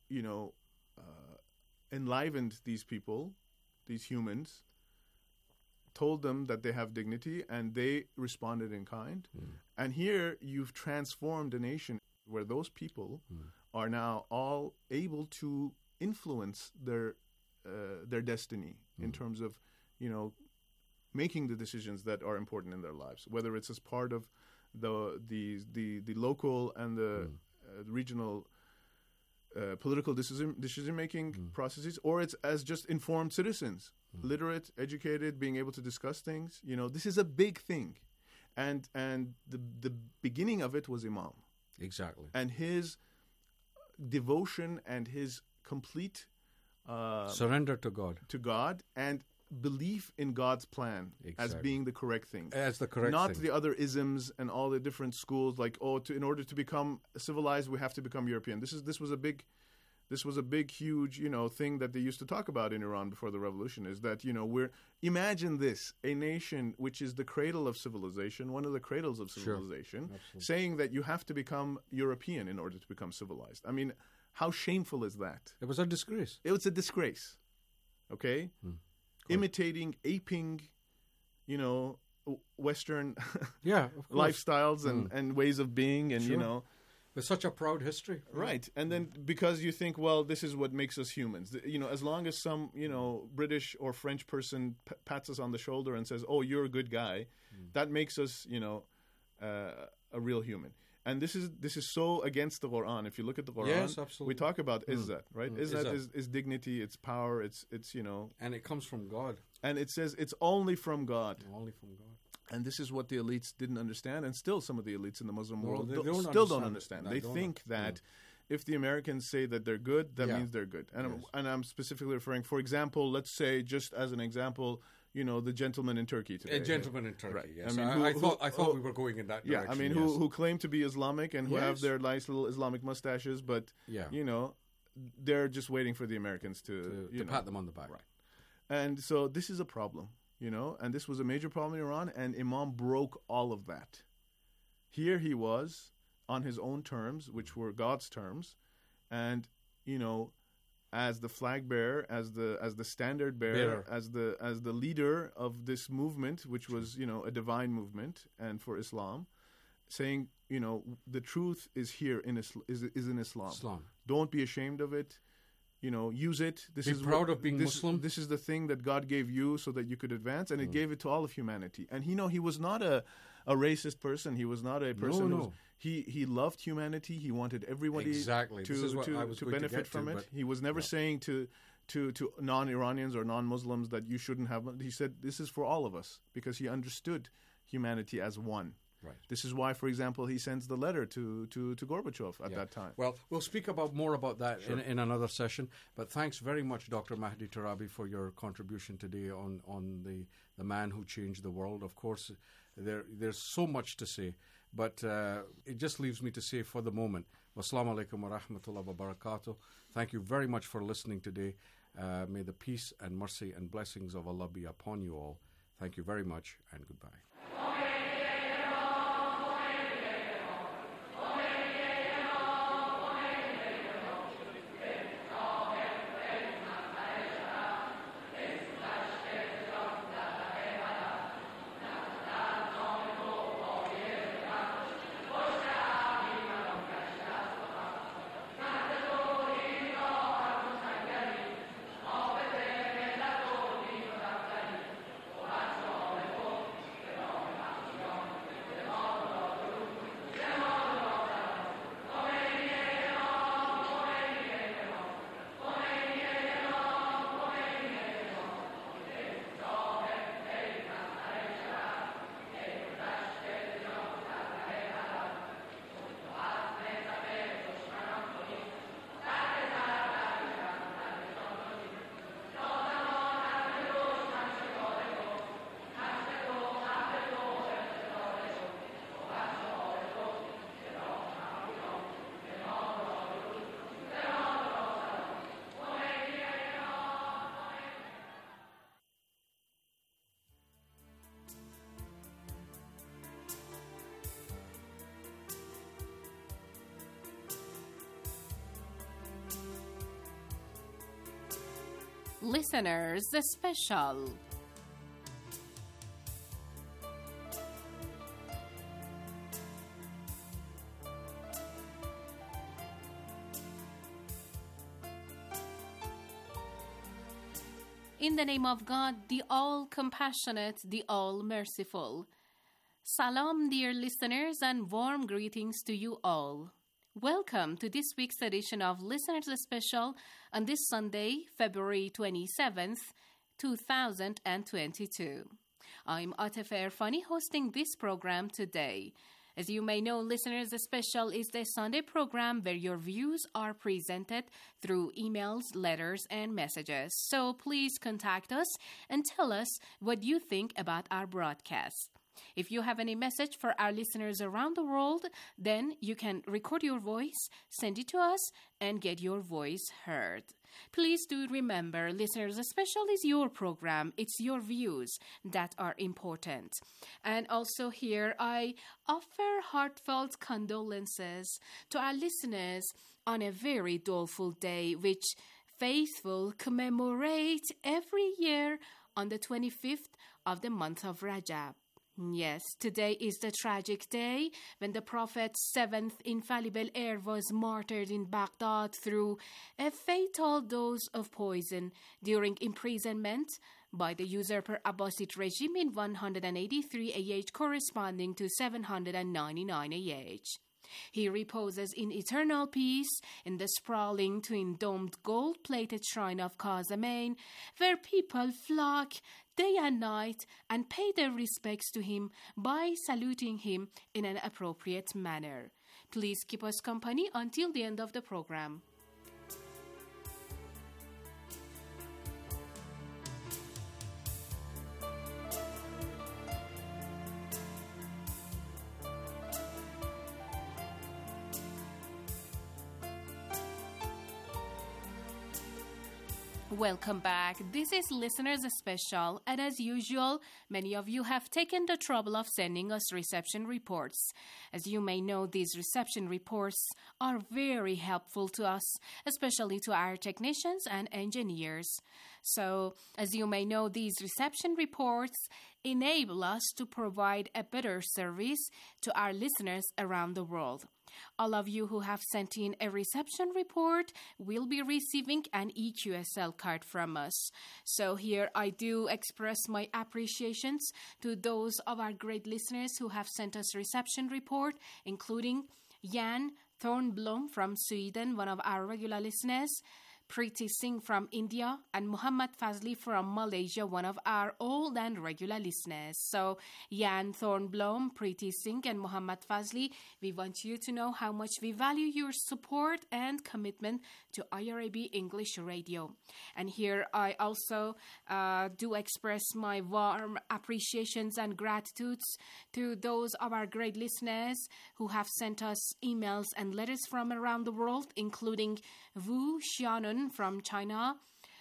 enlivened these people, these humans, told them that they have dignity, and they responded in kind. And here you've transformed a nation where those people are now all able to influence their destiny in terms of, making the decisions that are important in their lives, whether it's as part of the local and the regional political decision-making processes, or it's as just informed citizens, literate, educated, being able to discuss things. This is a big thing. And the beginning of it was Imam. Exactly. And his devotion and his complete surrender to God. And belief in God's plan as being the correct thing. As the correct Not thing. the other isms and all the different schools like, in order to become civilized, we have to become European. This was a big, huge, thing that they used to talk about in Iran before the revolution, is that, imagine this, a nation which is the cradle of civilization, one of the cradles of civilization, saying that you have to become European in order to become civilized. I mean, how shameful is that? It was a disgrace. It was a disgrace. Okay? imitating, aping, Western of course. lifestyles and ways of being, and Sure. With such a proud history. Right. And then because you think, well, this is what makes us humans. As long as some, British or French person pats us on the shoulder and says, oh, you're a good guy, that makes us, a real human. And this is so against the Quran. If you look at the Quran, yes, absolutely. we talk about izzat, right? Izzat is dignity, it's power, it's and it comes from God. And it says it's only from God. Only from God. And this is what the elites didn't understand, and still some of the elites in the Muslim world don't don't understand. No, they think that if the Americans say that they're good, that means they're good. And I'm specifically referring, for example, let's say, just as an example, the gentleman in Turkey today. A gentleman in Turkey, right. Yes. I thought we were going in that direction. Yeah, I mean, who claim to be Islamic and who have their nice little Islamic mustaches, but, they're just waiting for the Americans to pat them on the back. Right. And so this is a problem. And this was a major problem in Iran, and Imam broke all of that. Here he was on his own terms, which were God's terms, and as the flag bearer, as the standard bearer, as the leader of this movement, which was a divine movement, and for Islam, saying the truth is here in in Islam. Don't be ashamed of it. Use it. Be proud of being Muslim. This is the thing that God gave you so that you could advance, and it gave it to all of humanity. And he was not a racist person. He was not a person who he loved humanity. He wanted everybody to benefit from it. He was never saying to non-Iranians or non-Muslims that you shouldn't have. He said this is for all of us, because he understood humanity as one. Right. This is why, for example, he sends the letter to Gorbachev at that time. Well, we'll speak more about that Sure. in another session. But thanks very much, Dr. Mahdi Tarabi, for your contribution today on the man who changed the world. Of course, there's so much to say, but it just leaves me to say for the moment, wassalamu alaikum wa rahmatullahi wa barakatuh. Thank you very much for listening today. May the peace and mercy and blessings of Allah be upon you all. Thank you very much, and goodbye. Listeners Special. In the name of God, the all-compassionate, the all-merciful. Salam, dear listeners, and warm greetings to you all. Welcome to this week's edition of Listeners Special on this Sunday, February 27th, 2022. I'm Atif Erfani hosting this program today. As you may know, Listeners Special is the Sunday program where your views are presented through emails, letters, and messages. So please contact us and tell us what you think about our broadcast. If you have any message for our listeners around the world, then you can record your voice, send it to us, and get your voice heard. Please do remember, Listeners Special is your program. It's your views that are important. And also here, I offer heartfelt condolences to our listeners on a very doleful day, which faithful commemorate every year on the 25th of the month of Rajab. Yes, today is the tragic day when the Prophet's seventh infallible heir was martyred in Baghdad through a fatal dose of poison during imprisonment by the usurper Abbasid regime in 183 AH corresponding to 799 AH. He reposes in eternal peace in the sprawling twin-domed gold-plated shrine of Qazamain, where people flock day and night and pay their respects to him by saluting him in an appropriate manner. Please keep us company until the end of the program. Welcome back. This is Listeners Special, and as usual, many of you have taken the trouble of sending us reception reports. As you may know, these reception reports are very helpful to us, especially to our technicians and engineers. So, as you may know, these reception reports enable us to provide a better service to our listeners around the world. All of you who have sent in a reception report will be receiving an EQSL card from us. So here I do express my appreciations to those of our great listeners who have sent us reception report, including Jan Thornblom from Sweden, one of our regular listeners, Preeti Singh from India, and Muhammad Fazli from Malaysia, one of our old and regular listeners. So, Jan Thornblom, Preeti Singh, and Muhammad Fazli, we want you to know how much we value your support and commitment to IRIB English Radio. And here I also do express my warm appreciations and gratitudes to those of our great listeners who have sent us emails and letters from around the world, including Wu Xianon from China.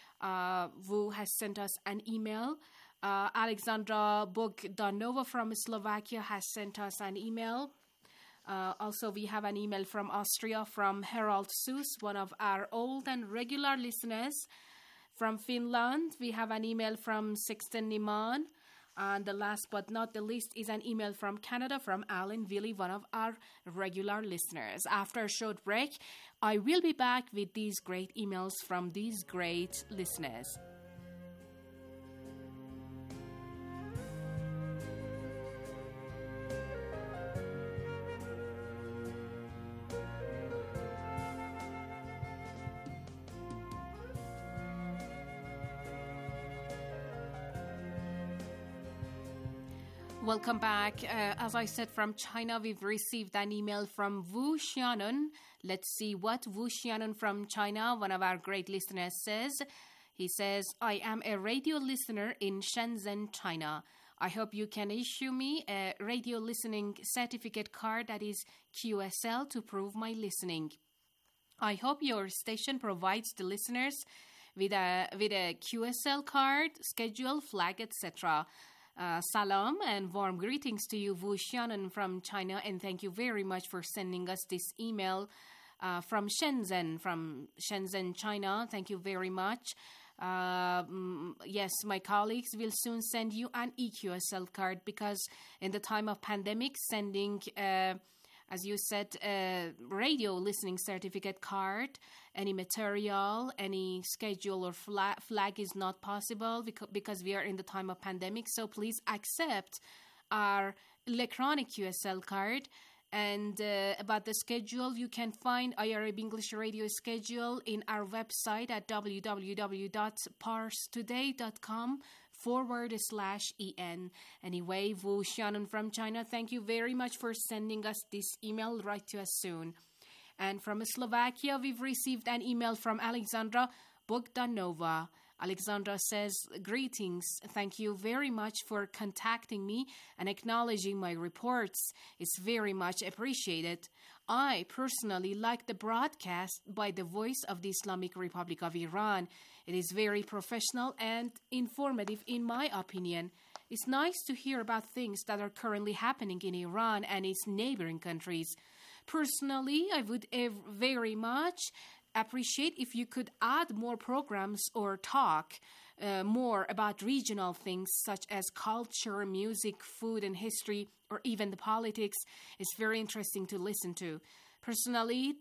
Wu has sent us an email. Alexandra Bogdanova from Slovakia has sent us an email. Also, we have an email from Austria from Harald Sus, one of our old and regular listeners. From Finland, we have an email from Sixten Niman. And the last but not the least is an email from Canada from Alan Willie, one of our regular listeners. After a short break, I will be back with these great emails from these great listeners. Welcome back. As I said, from China, we've received an email from Wu Xianon. Let's see what Wu Xianon from China, one of our great listeners, says. He says, I am a radio listener in Shenzhen, China. I hope you can issue me a radio listening certificate card that is QSL to prove my listening. I hope your station provides the listeners with a QSL card, schedule, flag, etc. Salam and warm greetings to you, Wu Xianon from China, and thank you very much for sending us this email from Shenzhen, China. Thank you very much. Yes, my colleagues will soon send you an EQSL card because in the time of pandemic, sending, as you said, a radio listening certificate card, any material, any schedule or flag is not possible because we are in the time of pandemic. So please accept our electronic QSL card. And about the schedule, you can find IRIB English Radio schedule in our website at www.parstoday.com/en. Anyway, Wu Xianon from China, thank you very much for sending us this email. Write to us soon. And from Slovakia, we've received an email from Alexandra Bogdanova. Alexandra says, greetings. Thank you very much for contacting me and acknowledging my reports. It's very much appreciated. I personally like the broadcast by the Voice of the Islamic Republic of Iran. It is very professional and informative in my opinion. It's nice to hear about things that are currently happening in Iran and its neighboring countries. Personally, I would very much appreciate if you could add more programs or talk more about regional things such as culture, music, food, and history, or even the politics, is very interesting to listen to. Personally,